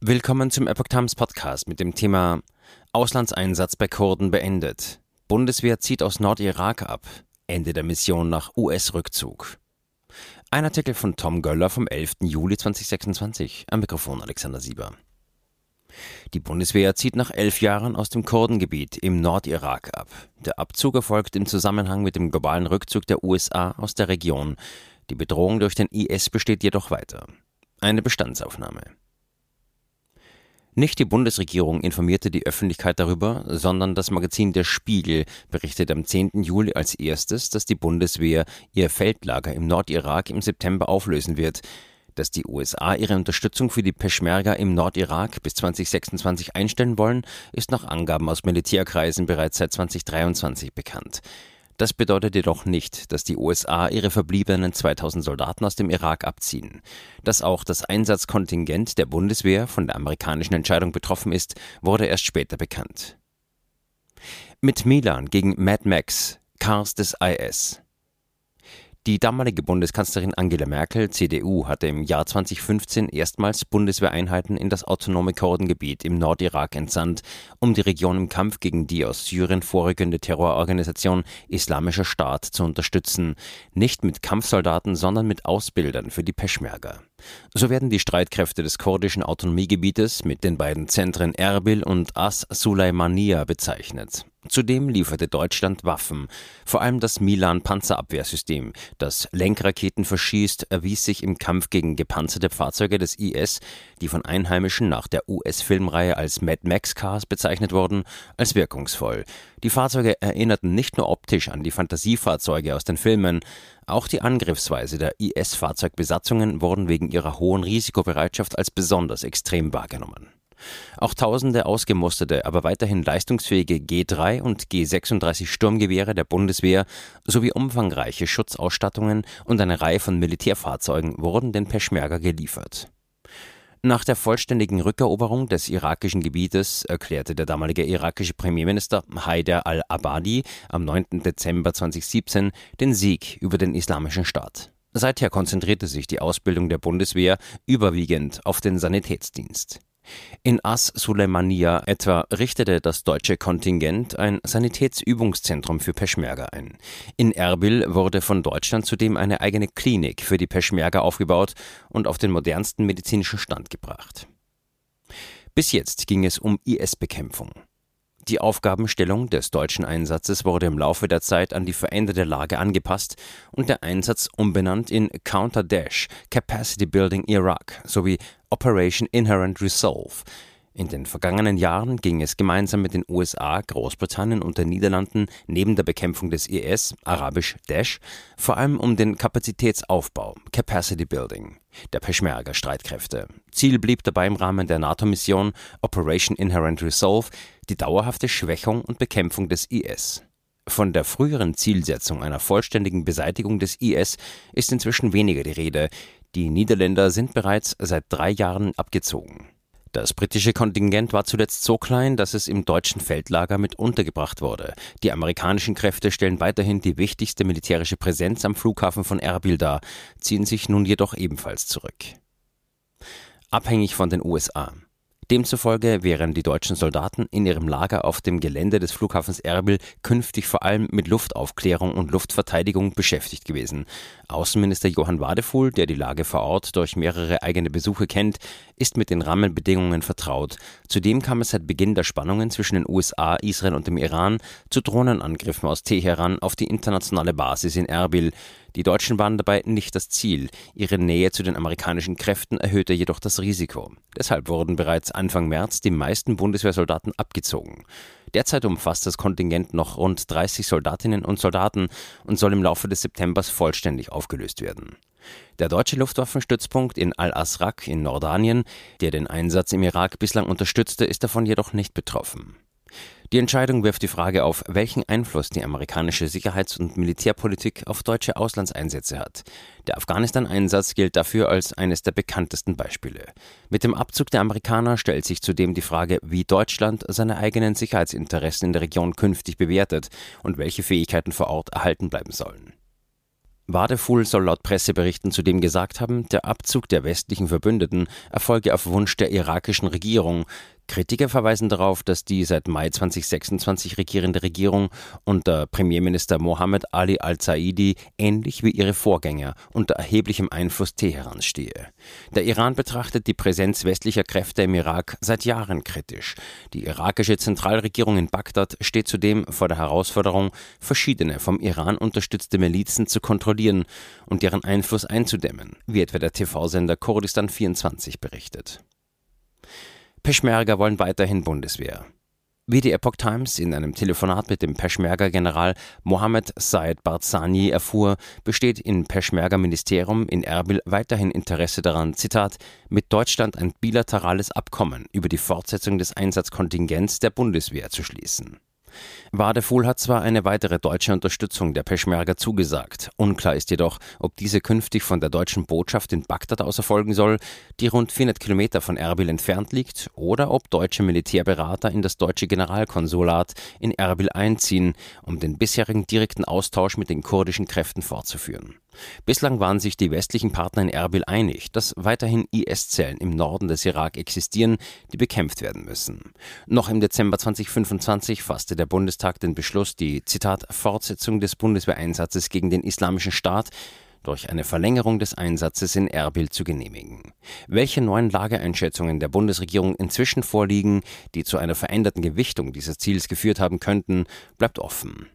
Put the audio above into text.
Willkommen zum Epoch Times Podcast mit dem Thema Auslandseinsatz bei Kurden beendet. Bundeswehr zieht aus Nordirak ab. Ende der Mission nach US-Rückzug. Ein Artikel von Tom Göller vom 11. Juli 2026. Am Mikrofon Alexander Sieber. Die Bundeswehr zieht nach 11 Jahren aus dem Kurdengebiet im Nordirak ab. Der Abzug erfolgt im Zusammenhang mit dem globalen Rückzug der USA aus der Region. Die Bedrohung durch den IS besteht jedoch weiter. Eine Bestandsaufnahme. Nicht die Bundesregierung informierte die Öffentlichkeit darüber, sondern das Magazin Der Spiegel berichtet am 10. Juli als erstes, dass die Bundeswehr ihr Feldlager im Nordirak im September auflösen wird. Dass die USA ihre Unterstützung für die Peschmerga im Nordirak bis 2026 einstellen wollen, ist nach Angaben aus Militärkreisen bereits seit 2023 bekannt. Das bedeutet jedoch nicht, dass die USA ihre verbliebenen 2000 Soldaten aus dem Irak abziehen. Dass auch das Einsatzkontingent der Bundeswehr von der amerikanischen Entscheidung betroffen ist, wurde erst später bekannt. Mit Milan gegen Mad Max, Cars des IS. Die damalige Bundeskanzlerin Angela Merkel, CDU, hatte im Jahr 2015 erstmals Bundeswehreinheiten in das autonome Kurdengebiet im Nordirak entsandt, um die Region im Kampf gegen die aus Syrien vorrückende Terrororganisation Islamischer Staat zu unterstützen. Nicht mit Kampfsoldaten, sondern mit Ausbildern für die Peschmerga. So werden die Streitkräfte des kurdischen Autonomiegebietes mit den beiden Zentren Erbil und As-Suleimaniya bezeichnet. Zudem lieferte Deutschland Waffen. Vor allem das Milan-Panzerabwehrsystem, das Lenkraketen verschießt, erwies sich im Kampf gegen gepanzerte Fahrzeuge des IS, die von Einheimischen nach der US-Filmreihe als Mad Max Cars bezeichnet wurden, als wirkungsvoll. Die Fahrzeuge erinnerten nicht nur optisch an die Fantasiefahrzeuge aus den Filmen, auch die Angriffsweise der IS-Fahrzeugbesatzungen wurden wegen ihrer hohen Risikobereitschaft als besonders extrem wahrgenommen. Auch tausende ausgemusterte, aber weiterhin leistungsfähige G3 und G36 Sturmgewehre der Bundeswehr sowie umfangreiche Schutzausstattungen und eine Reihe von Militärfahrzeugen wurden den Peschmerga geliefert. Nach der vollständigen Rückeroberung des irakischen Gebietes erklärte der damalige irakische Premierminister Haider al-Abadi am 9. Dezember 2017 den Sieg über den Islamischen Staat. Seither konzentrierte sich die Ausbildung der Bundeswehr überwiegend auf den Sanitätsdienst. In As-Suleimaniya etwa richtete das deutsche Kontingent ein Sanitätsübungszentrum für Peschmerga ein. In Erbil wurde von Deutschland zudem eine eigene Klinik für die Peschmerga aufgebaut und auf den modernsten medizinischen Stand gebracht. Bis jetzt ging es um IS-Bekämpfung. Die Aufgabenstellung des deutschen Einsatzes wurde im Laufe der Zeit an die veränderte Lage angepasst und der Einsatz umbenannt in Counter Daesh, Capacity Building Iraq sowie Operation Inherent Resolve. In den vergangenen Jahren ging es gemeinsam mit den USA, Großbritannien und den Niederlanden neben der Bekämpfung des IS, arabisch Daesh, vor allem um den Kapazitätsaufbau, Capacity Building, der Peschmerga-Streitkräfte. Ziel blieb dabei im Rahmen der NATO-Mission Operation Inherent Resolve die dauerhafte Schwächung und Bekämpfung des IS. Von der früheren Zielsetzung einer vollständigen Beseitigung des IS ist inzwischen weniger die Rede. Die Niederländer sind bereits seit 3 Jahren abgezogen. Das britische Kontingent war zuletzt so klein, dass es im deutschen Feldlager mit untergebracht wurde. Die amerikanischen Kräfte stellen weiterhin die wichtigste militärische Präsenz am Flughafen von Erbil dar, ziehen sich nun jedoch ebenfalls zurück. Abhängig von den USA. Demzufolge wären die deutschen Soldaten in ihrem Lager auf dem Gelände des Flughafens Erbil künftig vor allem mit Luftaufklärung und Luftverteidigung beschäftigt gewesen. Außenminister Johann Wadefuhl, der die Lage vor Ort durch mehrere eigene Besuche kennt, ist mit den Rahmenbedingungen vertraut. Zudem kam es seit Beginn der Spannungen zwischen den USA, Israel und dem Iran zu Drohnenangriffen aus Teheran auf die internationale Basis in Erbil. Die Deutschen waren dabei nicht das Ziel. Ihre Nähe zu den amerikanischen Kräften erhöhte jedoch das Risiko. Deshalb wurden bereits Anfang März die meisten Bundeswehrsoldaten abgezogen. Derzeit umfasst das Kontingent noch rund 30 Soldatinnen und Soldaten und soll im Laufe des Septembers vollständig aufgelöst werden. Der deutsche Luftwaffenstützpunkt in Al-Azraq in Jordanien, der den Einsatz im Irak bislang unterstützte, ist davon jedoch nicht betroffen. Die Entscheidung wirft die Frage auf, welchen Einfluss die amerikanische Sicherheits- und Militärpolitik auf deutsche Auslandseinsätze hat. Der Afghanistan-Einsatz gilt dafür als eines der bekanntesten Beispiele. Mit dem Abzug der Amerikaner stellt sich zudem die Frage, wie Deutschland seine eigenen Sicherheitsinteressen in der Region künftig bewertet und welche Fähigkeiten vor Ort erhalten bleiben sollen. Wadefuhl soll laut Presseberichten zudem gesagt haben, der Abzug der westlichen Verbündeten erfolge auf Wunsch der irakischen Regierung. Kritiker verweisen darauf, dass die seit Mai 2026 regierende Regierung unter Premierminister Mohammed Ali al-Zaidi ähnlich wie ihre Vorgänger unter erheblichem Einfluss Teherans stehe. Der Iran betrachtet die Präsenz westlicher Kräfte im Irak seit Jahren kritisch. Die irakische Zentralregierung in Bagdad steht zudem vor der Herausforderung, verschiedene vom Iran unterstützte Milizen zu kontrollieren und deren Einfluss einzudämmen, wie etwa der TV-Sender Kurdistan 24 berichtet. Peschmerga wollen weiterhin Bundeswehr. Wie die Epoch Times in einem Telefonat mit dem Peschmerga-General Mohammed Said Barzani erfuhr, besteht im Peschmerga-Ministerium in Erbil weiterhin Interesse daran, Zitat, mit Deutschland ein bilaterales Abkommen über die Fortsetzung des Einsatzkontingents der Bundeswehr zu schließen. Wadefuhl hat zwar eine weitere deutsche Unterstützung der Peschmerga zugesagt. Unklar ist jedoch, ob diese künftig von der deutschen Botschaft in Bagdad aus erfolgen soll, die rund 400 Kilometer von Erbil entfernt liegt, oder ob deutsche Militärberater in das deutsche Generalkonsulat in Erbil einziehen, um den bisherigen direkten Austausch mit den kurdischen Kräften fortzuführen. Bislang waren sich die westlichen Partner in Erbil einig, dass weiterhin IS-Zellen im Norden des Irak existieren, die bekämpft werden müssen. Noch im Dezember 2025 fasste der Bundestag den Beschluss, die, Zitat, Fortsetzung des Bundeswehreinsatzes gegen den Islamischen Staat durch eine Verlängerung des Einsatzes in Erbil zu genehmigen. Welche neuen Lageeinschätzungen der Bundesregierung inzwischen vorliegen, die zu einer veränderten Gewichtung dieses Ziels geführt haben könnten, bleibt offen.